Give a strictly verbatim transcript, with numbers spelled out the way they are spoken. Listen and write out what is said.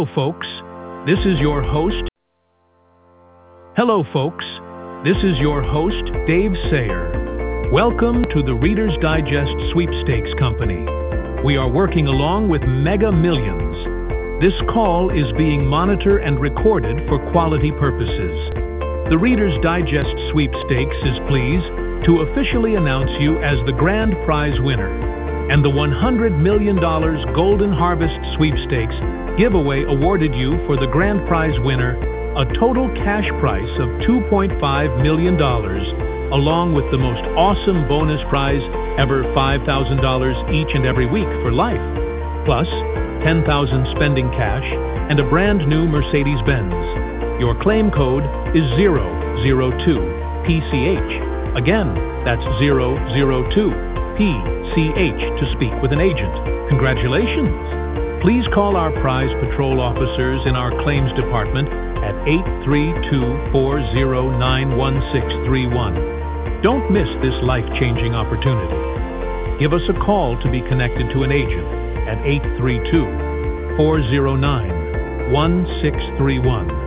Hello, folks. This is your host. Hello, folks. This is your host, Dave Sayer. Welcome to the Reader's Digest Sweepstakes Company. We are working along with Mega Millions. This call is being monitored and recorded for quality purposes. The Reader's Digest Sweepstakes is pleased to officially announce you as the grand prize winner, and the one hundred million dollars Golden Harvest Sweepstakes giveaway awarded you for the grand prize winner a total cash price of two point five million dollars, along with the most awesome bonus prize ever, five thousand dollars each and every week for life, plus ten thousand dollars spending cash and a brand new Mercedes-Benz. Your claim code is zero zero two P C H. Again, that's zero zero two P C H to speak with an agent. Congratulations! Please call our prize patrol officers in our claims department at eight three two, four zero nine, one six three one. Don't miss this life-changing opportunity. Give us a call to be connected to an agent at eight three two, four zero nine, one six three one.